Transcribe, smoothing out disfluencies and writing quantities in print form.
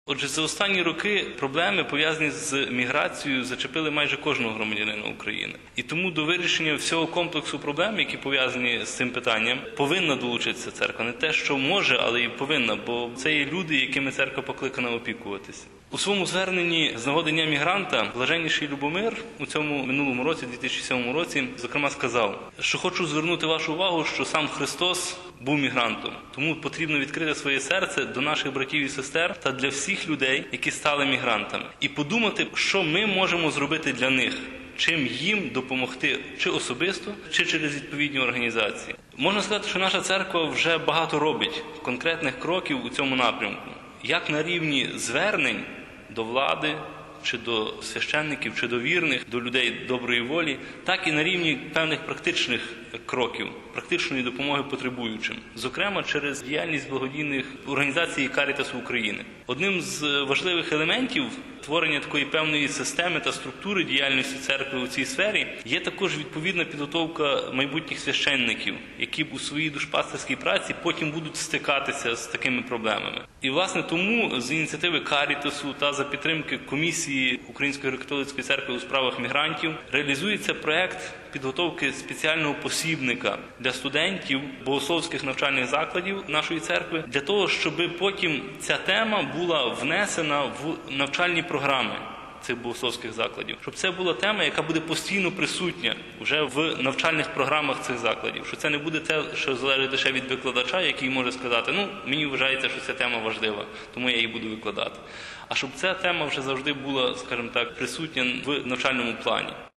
Отже, за останні роки проблеми, пов'язані з міграцією, зачепили майже кожного громадянина України. І тому до вирішення всього комплексу проблем, які пов'язані з цим питанням, повинна долучитися церква. Не те, що може, але і повинна, бо це є люди, якими церква покликана опікуватися. У своєму зверненні з нагоди Дня мігранта Блаженніший Любомир у цьому минулому році, 2007 році, зокрема сказав, що хочу звернути вашу увагу, що сам Христос був мігрантом. Тому потрібно відкрити своє серце до наших братів і сестер та для всіх людей, які стали мігрантами. І подумати, що ми можемо зробити для них, чим їм допомогти, чи особисто, чи через відповідні організації. Можна сказати, що наша церква вже багато робить конкретних кроків у цьому напрямку. Як на рівні звернень до влади, чи до священників, чи до вірних, до людей доброї волі, так і на рівні певних практичних кроків, практичної допомоги потребуючим. Зокрема, через діяльність благодійних організацій Карітасу України. Одним з важливих елементів творення такої певної системи та структури діяльності церкви у цій сфері є також відповідна підготовка майбутніх священників, які у своїй душпастерській праці потім будуть стикатися з такими проблемами. І, власне, тому з ініціативи Карітасу та за підтримки Комісії Української греко-католицької церкви у справах мігрантів реалізується проект підготовки спеціального посібника для студентів богословських навчальних закладів нашої церкви, для того, щоб потім ця тема була внесена в навчальні програми цих богословських закладів. Щоб це була тема, яка буде постійно присутня вже в навчальних програмах цих закладів. Що це не буде те, що залежить лише від викладача, який може сказати, мені вважається, що ця тема важлива, тому я її буду викладати. А щоб ця тема вже завжди була, скажімо так, присутня в навчальному плані.